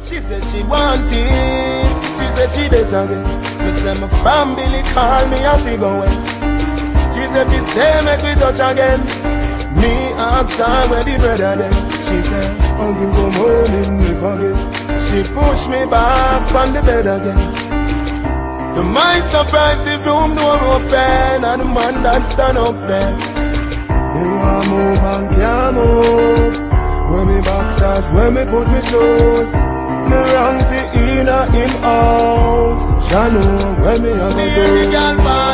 She said she want it. She said she again. Me say my family call me and she go away. She said we say make we touch again. Me ask her where the brother then. She said until come home in me forget. She push me back on the bed again. To my surprise the room door open and the man that stand up there. He want move and can't move. When me boxers, when me put me shoes. Me wrong to in him house. Shall know when me have a go.